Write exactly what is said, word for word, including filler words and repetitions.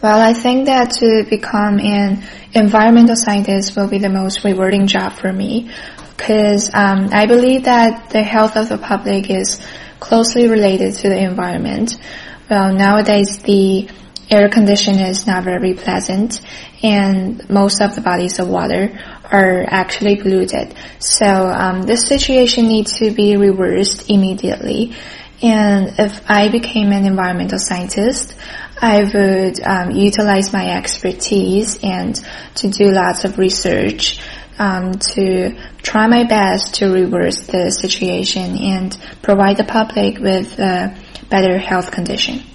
Well, I think that to become an environmental scientist will be the most rewarding job for me, because um, I believe that the health of the public is closely related to the environment. Well, nowadays the air condition is not very pleasant, and most of the bodies of water are actually polluted. So um, this situation needs to be reversed immediately. And if I became an environmental scientist, I would um, utilize my expertise and to do lots of research um, to try my best to reverse the situation and provide the public with a better health condition.